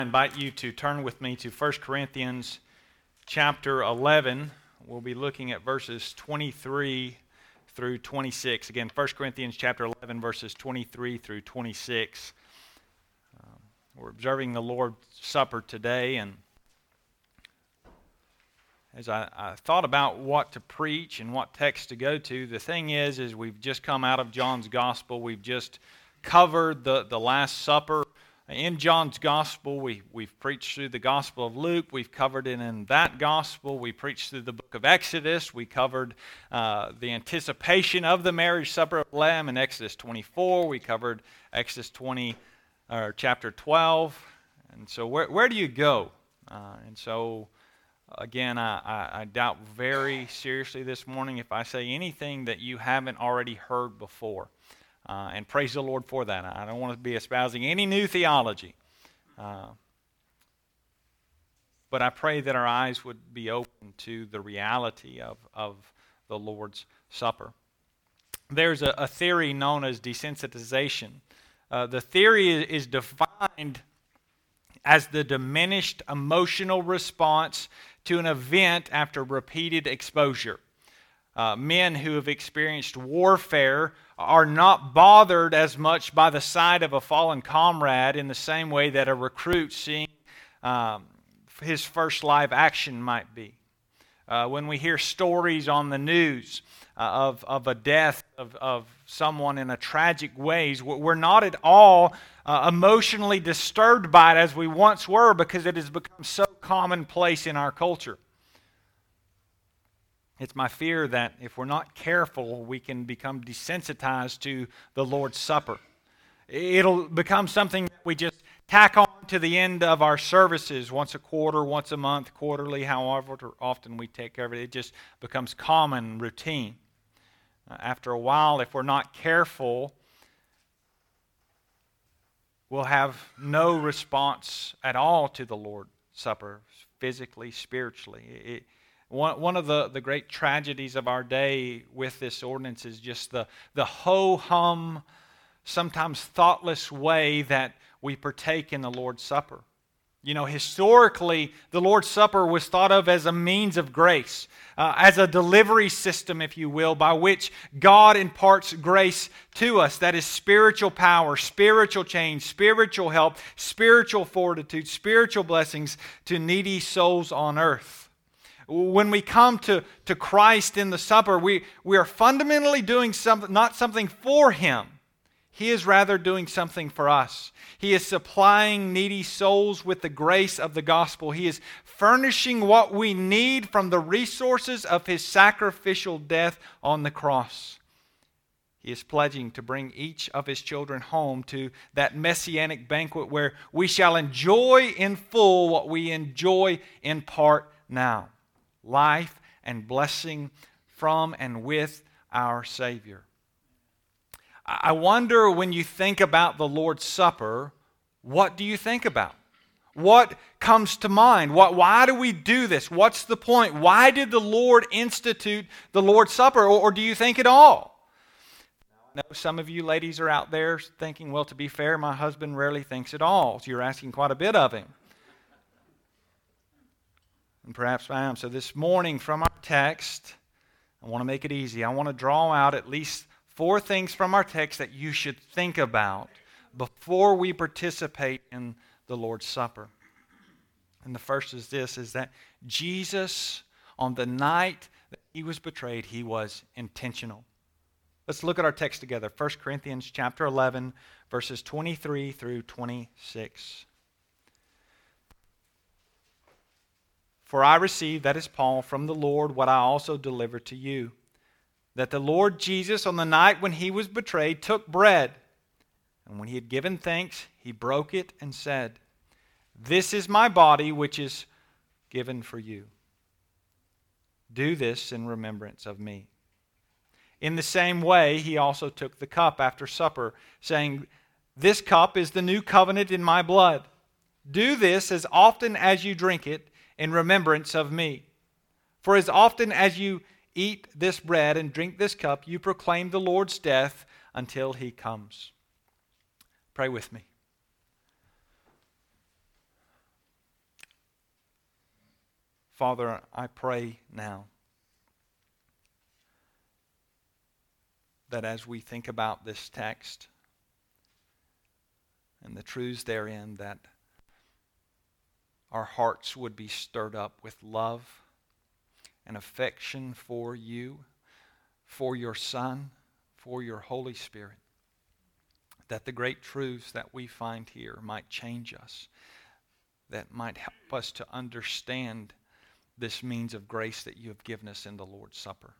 I invite you to turn with me to 1 Corinthians chapter 11. We'll be looking at verses 23 through 26. Again, 1 Corinthians chapter 11, verses 23 through 26. We're observing the Lord's Supper today, and as I thought about what to preach and what text to go to, the thing is we've just come out of John's Gospel. We've just covered the Last Supper. In John's Gospel, we've preached through the Gospel of Luke. We've covered it in that Gospel. We preached through the book of Exodus. We covered the anticipation of the marriage supper of the Lamb in Exodus 24. We covered Exodus 20, or chapter 12. And so where do you go? Again, I doubt very seriously this morning if I say anything that you haven't already heard before. And praise the Lord for that. I don't want to be espousing any new theology. But I pray that our eyes would be open to the reality of the Lord's Supper. There's a theory known as desensitization. The theory is defined as the diminished emotional response to an event after repeated exposure. Men who have experienced warfare are not bothered as much by the sight of a fallen comrade in the same way that a recruit seeing his first live action might be. When we hear stories on the news of a death of someone in a tragic ways, we're not at all emotionally disturbed by it as we once were, because it has become so commonplace in our culture. It's my fear that if we're not careful, we can become desensitized to the Lord's Supper. It'll become something that we just tack on to the end of our services once a quarter, once a month, quarterly, however often we take care of it. It just becomes common routine. After a while, if we're not careful, we'll have no response at all to the Lord's Supper, physically, spiritually. One of the great tragedies of our day with this ordinance is just the ho-hum, sometimes thoughtless way that we partake in the Lord's Supper. You know, historically, the Lord's Supper was thought of as a means of grace, as a delivery system, if you will, by which God imparts grace to us. That is spiritual power, spiritual change, spiritual help, spiritual fortitude, spiritual blessings to needy souls on earth. When we come to Christ in the supper, we are fundamentally doing something, not something for Him. He is rather doing something for us. He is supplying needy souls with the grace of the gospel. He is furnishing what we need from the resources of His sacrificial death on the cross. He is pledging to bring each of His children home to that messianic banquet where we shall enjoy in full what we enjoy in part now. Life and blessing from and with our Savior. I wonder, when you think about the Lord's Supper, what do you think about? What comes to mind? Why do we do this? What's the point? Why did the Lord institute the Lord's Supper? Or do you think at all? I know some of you ladies are out there thinking, well, to be fair, my husband rarely thinks at all. So you're asking quite a bit of him. And perhaps I am. So this morning from our text, I want to make it easy. I want to draw out at least 4 things from our text that you should think about before we participate in the Lord's Supper. And the first is this, is that Jesus, on the night that He was betrayed, He was intentional. Let's look at our text together. 1 Corinthians chapter 11, verses 23 through 26. For I received, that is Paul, from the Lord what I also delivered to you, that the Lord Jesus, on the night when He was betrayed, took bread, and when He had given thanks, He broke it and said, "This is my body, which is given for you. Do this in remembrance of me." In the same way, He also took the cup after supper, saying, "This cup is the new covenant in my blood. Do this as often as you drink it in remembrance of me. For as often as you eat this bread and drink this cup, you proclaim the Lord's death until He comes." Pray with me. Father, I pray now that as we think about this text and the truths therein, that our hearts would be stirred up with love and affection for you, for your Son, for your Holy Spirit, that the great truths that we find here might change us, that might help us to understand this means of grace that you have given us in the Lord's Supper.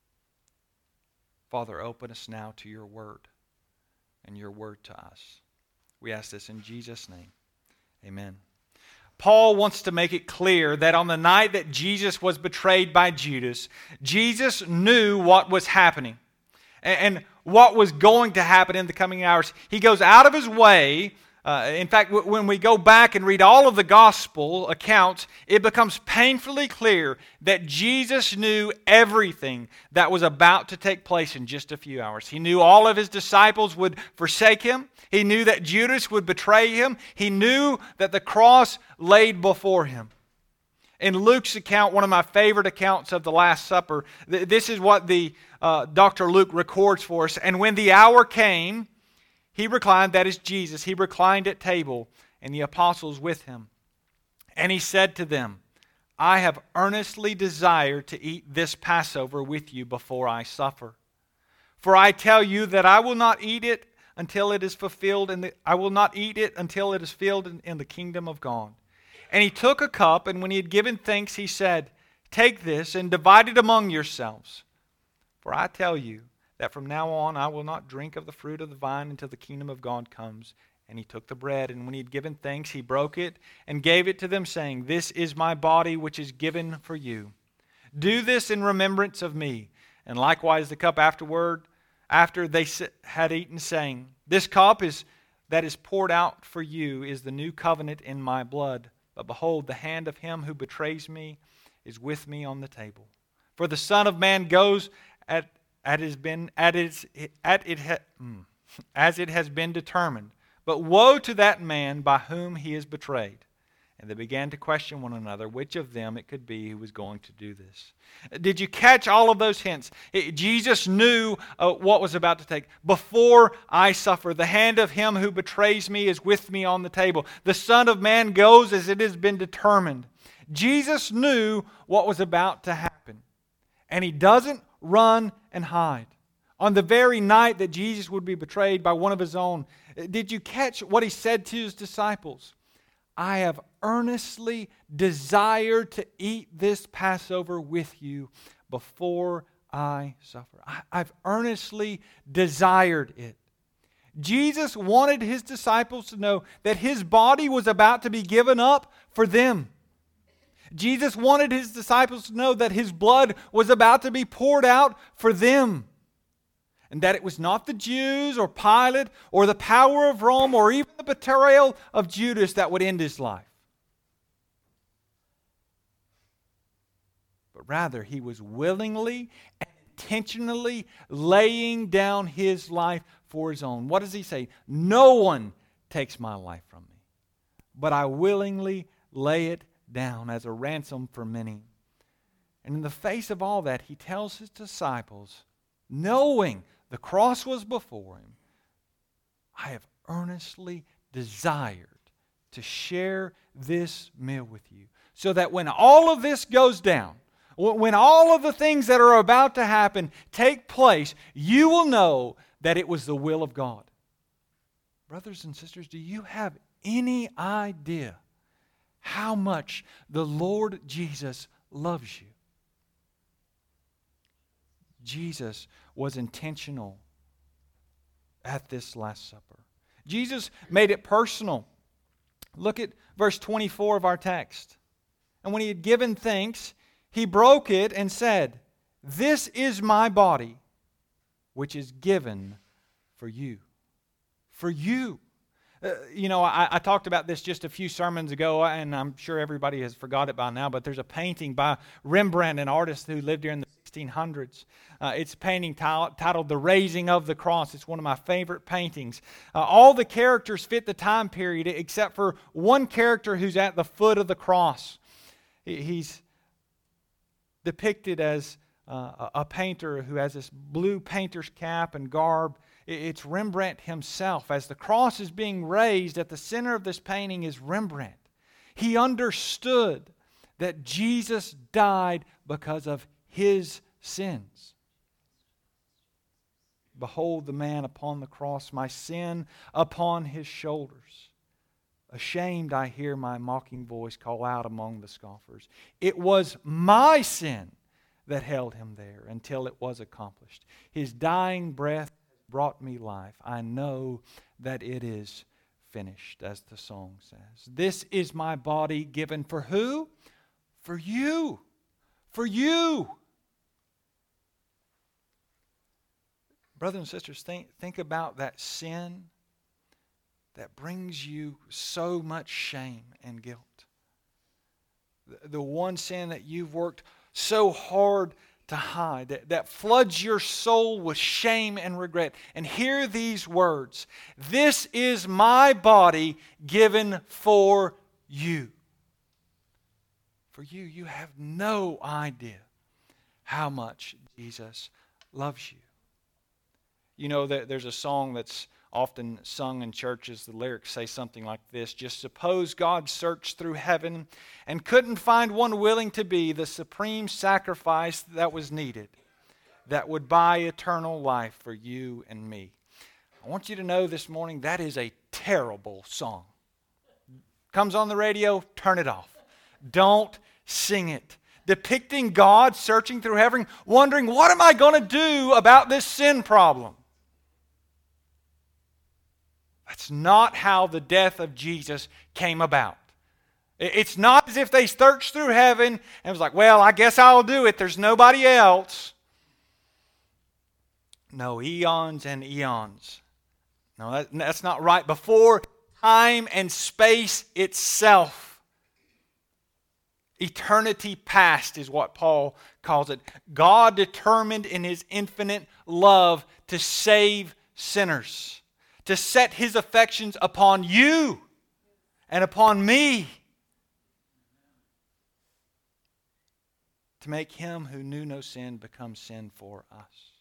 Father, open us now to your word and your word to us. We ask this in Jesus' name. Amen. Paul wants to make it clear that on the night that Jesus was betrayed by Judas, Jesus knew what was happening and what was going to happen in the coming hours. He goes out of his way. In fact, when we go back and read all of the gospel accounts, it becomes painfully clear that Jesus knew everything that was about to take place in just a few hours. He knew all of his disciples would forsake him. He knew that Judas would betray him. He knew that the cross laid before him. In Luke's account, one of my favorite accounts of the Last Supper, this is what Dr. Luke records for us. And when the hour came, he reclined, that is Jesus, he reclined at table, and the apostles with him. And he said to them, I have earnestly desired to eat this Passover with you before I suffer. For I tell you that I will not eat it until it is fulfilled, I will not eat it until it is filled in the kingdom of God. And he took a cup, and when he had given thanks, he said, Take this and divide it among yourselves. For I tell you, that from now on I will not drink of the fruit of the vine until the kingdom of God comes. And he took the bread, and when he had given thanks, he broke it and gave it to them, saying, This is my body which is given for you. Do this in remembrance of me. And likewise the cup afterward, after they had eaten, saying, This cup that is poured out for you is the new covenant in my blood. But behold, the hand of him who betrays me is with me on the table. For the Son of Man goes as it has been determined. But woe to that man by whom he is betrayed. And they began to question one another which of them it could be who was going to do this. Did you catch all of those hints? Jesus knew what was about to take. Before I suffer, the hand of him who betrays me is with me on the table. The Son of Man goes as it has been determined. Jesus knew what was about to happen. And he doesn't run and hide. On the very night that Jesus would be betrayed by one of his own, did you catch what he said to his disciples? I have earnestly desired to eat this Passover with you before I suffer. I've earnestly desired it. Jesus wanted his disciples to know that his body was about to be given up for them. Jesus wanted his disciples to know that his blood was about to be poured out for them. And that it was not the Jews or Pilate or the power of Rome or even the betrayal of Judas that would end his life. But rather, he was willingly and intentionally laying down his life for his own. What does he say? No one takes my life from me, but I willingly lay it down as a ransom for many. And in the face of all that, he tells his disciples, knowing the cross was before him, I have earnestly desired to share this meal with you, so that when all of this goes down, when all of the things that are about to happen take place, you will know that it was the will of God. Brothers and sisters, do you have any idea how much the Lord Jesus loves you? Jesus was intentional at this Last Supper. Jesus made it personal. Look at verse 24 of our text. And when he had given thanks, he broke it and said, This is my body, which is given for you. For you. I talked about this just a few sermons ago, and I'm sure everybody has forgot it by now, but there's a painting by Rembrandt, an artist who lived here in the 1600s. It's a painting titled The Raising of the Cross. It's one of my favorite paintings. All the characters fit the time period except for one character who's at the foot of the cross. He's depicted as a painter who has this blue painter's cap and garb. It's Rembrandt himself. As the cross is being raised, at the center of this painting is Rembrandt. He understood that Jesus died because of his sins. Behold the man upon the cross, my sin upon his shoulders. Ashamed, I hear my mocking voice call out among the scoffers. It was my sin that held him there until it was accomplished. His dying breath brought me life. I know that it is finished, as the song says. This is my body given for who? For you. For you. Brothers and sisters, think about that sin that brings you so much shame and guilt. The one sin that you've worked so hard to hide, that floods your soul with shame and regret. And hear these words: this is my body given for you. For you, you have no idea how much Jesus loves you. You know that there's a song that's often sung in churches. The lyrics say something like this: just suppose God searched through heaven and couldn't find one willing to be the supreme sacrifice that was needed, that would buy eternal life for you and me. I want you to know this morning that is a terrible song. Comes on the radio, turn it off. Don't sing it. Depicting God searching through heaven, wondering, what am I going to do about this sin problem? That's not how the death of Jesus came about. It's not as if they searched through heaven and was like, well, I guess I'll do it. There's nobody else. No, eons and eons. No, that's not right. Before time and space itself, eternity past is what Paul calls it. God determined in His infinite love to save sinners, to set His affections upon you and upon me, to make Him who knew no sin become sin for us.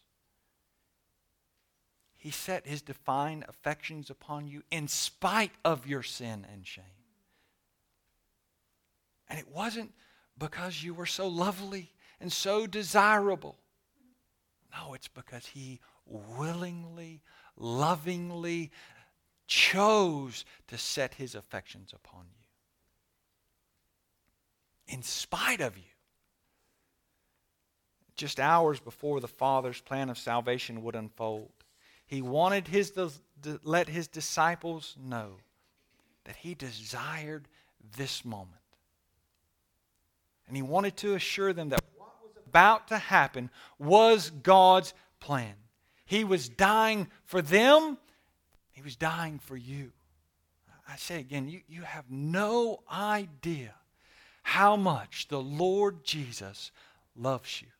He set His divine affections upon you in spite of your sin and shame. And it wasn't because you were so lovely and so desirable. No, it's because He willingly, lovingly chose to set His affections upon you. In spite of you. Just hours before the Father's plan of salvation would unfold, He wanted to let His disciples know that He desired this moment. And He wanted to assure them that what was about to happen was God's plan. He was dying for them. He was dying for you. I say again, you have no idea how much the Lord Jesus loves you.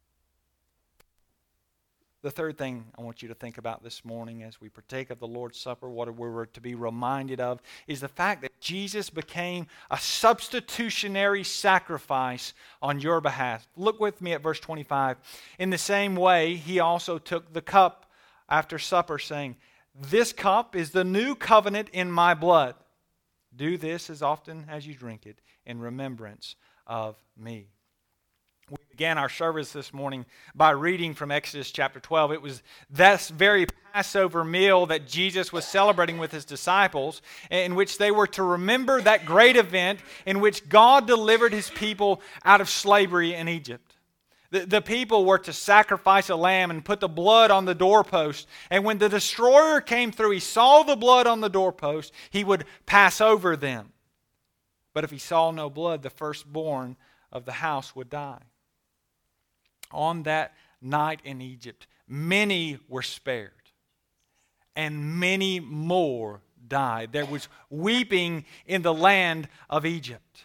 The third thing I want you to think about this morning as we partake of the Lord's Supper, what we're to be reminded of, is the fact that Jesus became a substitutionary sacrifice on your behalf. Look with me at verse 25. In the same way, He also took the cup after supper, saying, "This cup is the new covenant in my blood. Do this as often as you drink it in remembrance of me." We began our service this morning by reading from Exodus chapter 12. It was this very Passover meal that Jesus was celebrating with His disciples, in which they were to remember that great event in which God delivered His people out of slavery in Egypt. The people were to sacrifice a lamb and put the blood on the doorpost. And when the destroyer came through, he saw the blood on the doorpost, he would pass over them. But if he saw no blood, the firstborn of the house would die. On that night in Egypt, many were spared, and many more died. There was weeping in the land of Egypt.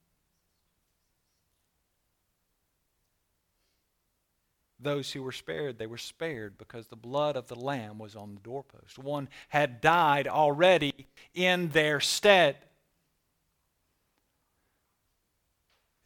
Those who were spared, they were spared because the blood of the Lamb was on the doorpost. One had died already in their stead.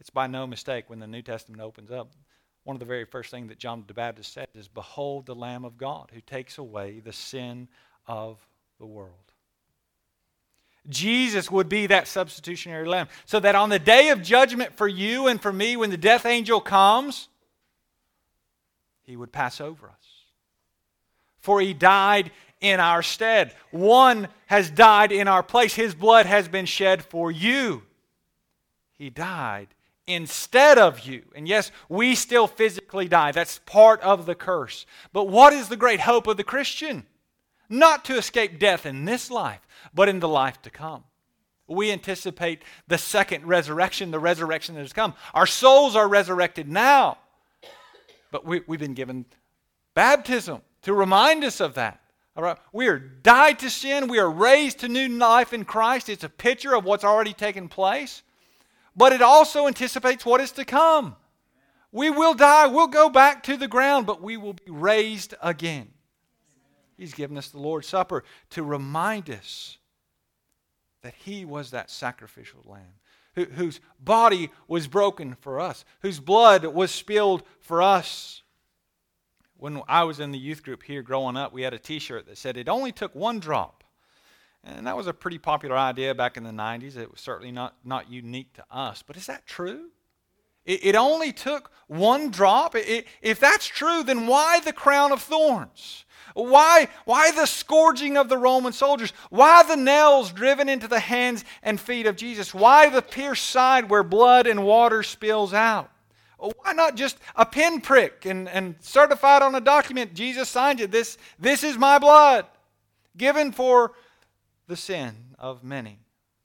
It's by no mistake when the New Testament opens up, one of the very first things that John the Baptist said is, "Behold the Lamb of God who takes away the sin of the world." Jesus would be that substitutionary lamb, so that on the day of judgment for you and for me, when the death angel comes, he would pass over us. For he died in our stead. One has died in our place. His blood has been shed for you. He died instead of you. And yes, we still physically die. That's part of the curse. But what is the great hope of the Christian? Not to escape death in this life, but in the life to come. We anticipate the second resurrection, the resurrection that has come. Our souls are resurrected now. But we've been given baptism to remind us of that. All right? We are died to sin. We are raised to new life in Christ. It's a picture of what's already taken place. But it also anticipates what is to come. We will die. We'll go back to the ground, but we will be raised again. He's given us the Lord's Supper to remind us that He was that sacrificial lamb, whose body was broken for us, whose blood was spilled for us. When I was in the youth group here growing up, we had a t-shirt that said, "It only took one drop." And that was a pretty popular idea back in the 90s. It was certainly not unique to us. But is that true? It only took one drop? If that's true, then why the crown of thorns? Why the scourging of the Roman soldiers? Why the nails driven into the hands and feet of Jesus? Why the pierced side where blood and water spills out? Why not just a pinprick and certified on a document? Jesus signed it. This is my blood, given for the sin of many.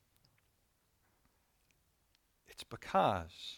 It's because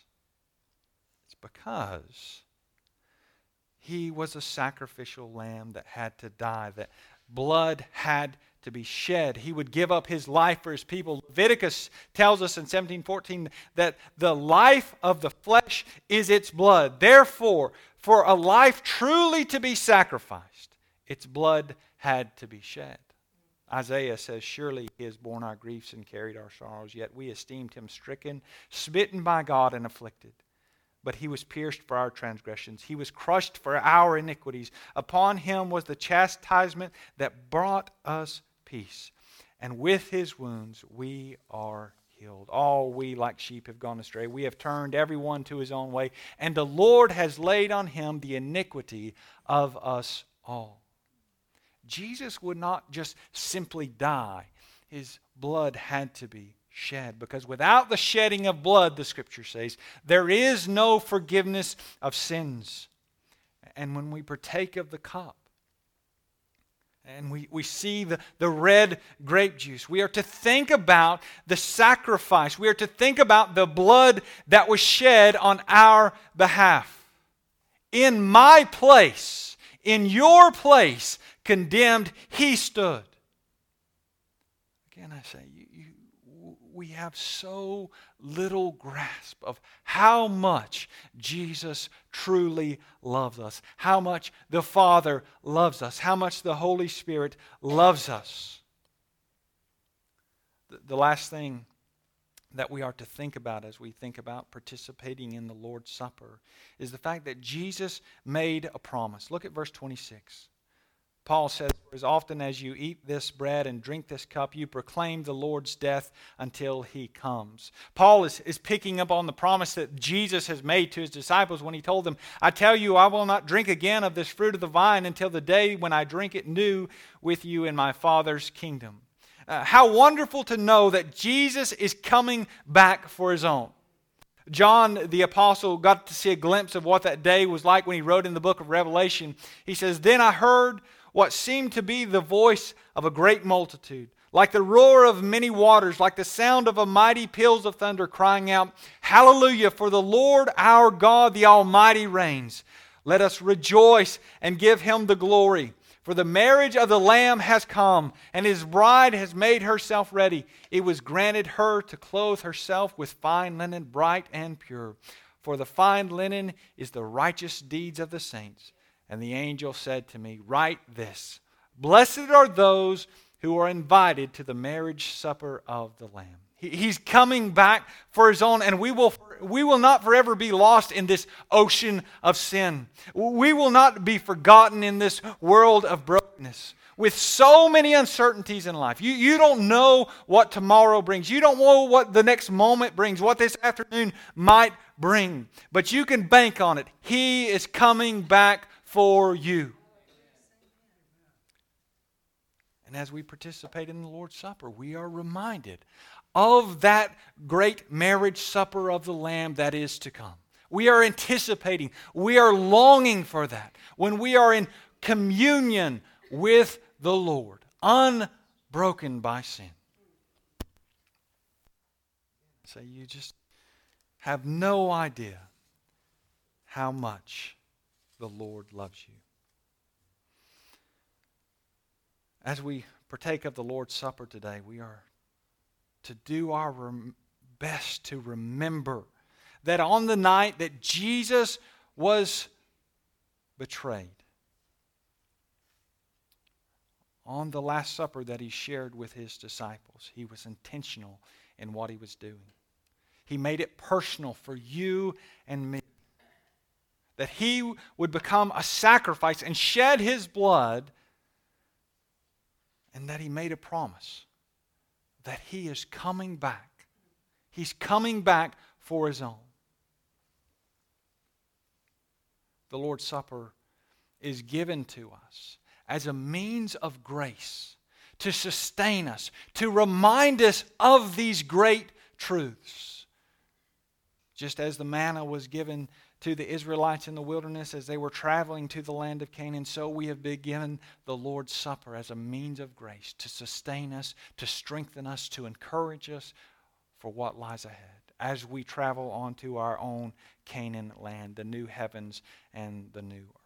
He was a sacrificial lamb that had to die, that blood had to be shed. He would give up His life for His people. Leviticus tells us in 17:14 that the life of the flesh is its blood. Therefore, for a life truly to be sacrificed, its blood had to be shed. Isaiah says, "Surely He has borne our griefs and carried our sorrows, yet we esteemed Him stricken, smitten by God, and afflicted. But He was pierced for our transgressions. He was crushed for our iniquities. Upon Him was the chastisement that brought us peace. And with His wounds we are healed. All we like sheep have gone astray. We have turned everyone to his own way. And the Lord has laid on Him the iniquity of us all." Jesus would not just simply die. His blood had to be shed, because without the shedding of blood, the Scripture says, there is no forgiveness of sins. And when we partake of the cup, and we see the red grape juice, we are to think about the sacrifice. We are to think about the blood that was shed on our behalf. In my place, in your place, condemned, He stood. Again, I say, we have so little grasp of how much Jesus truly loves us, how much the Father loves us, how much the Holy Spirit loves us. The last thing that we are to think about as we think about participating in the Lord's Supper is the fact that Jesus made a promise. Look at verse 26. Paul says, "For as often as you eat this bread and drink this cup, you proclaim the Lord's death until He comes." Paul is picking up on the promise that Jesus has made to His disciples when He told them, "I tell you, I will not drink again of this fruit of the vine until the day when I drink it new with you in my Father's kingdom." How wonderful to know that Jesus is coming back for His own. John the Apostle got to see a glimpse of what that day was like when he wrote in the book of Revelation. He says, "Then I heard what seemed to be the voice of a great multitude, like the roar of many waters, like the sound of a mighty peals of thunder, crying out, 'Hallelujah, for the Lord our God, the Almighty reigns. Let us rejoice and give Him the glory. For the marriage of the Lamb has come, and His bride has made herself ready. It was granted her to clothe herself with fine linen, bright and pure. For the fine linen is the righteous deeds of the saints.' And the angel said to me, 'Write this: Blessed are those who are invited to the marriage supper of the Lamb.'" He's coming back for His own, and we will not forever be lost in this ocean of sin. We will not be forgotten in this world of brokenness. With so many uncertainties in life. You don't know what tomorrow brings. You don't know what the next moment brings, what this afternoon might bring. But you can bank on it. He is coming back for you. And as we participate in the Lord's Supper, we are reminded of that great marriage supper of the Lamb that is to come. We are anticipating, we are longing for that. When we are in communion with the Lord, unbroken by sin. So you just have no idea how much the Lord loves you. As we partake of the Lord's Supper today, we are to do our best to remember that on the night that Jesus was betrayed, on the Last Supper that He shared with His disciples, He was intentional in what He was doing. He made it personal for you and me. That He would become a sacrifice and shed His blood, and that He made a promise that He is coming back. He's coming back for His own. The Lord's Supper is given to us as a means of grace to sustain us, to remind us of these great truths. Just as the manna was given to the Israelites in the wilderness as they were traveling to the land of Canaan, so we have been given the Lord's Supper as a means of grace to sustain us, to strengthen us, to encourage us for what lies ahead as we travel on to our own Canaan land, the new heavens and the new earth.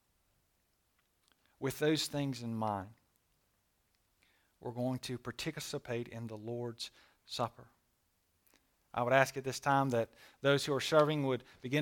With those things in mind, we're going to participate in the Lord's Supper. I would ask at this time that those who are serving would begin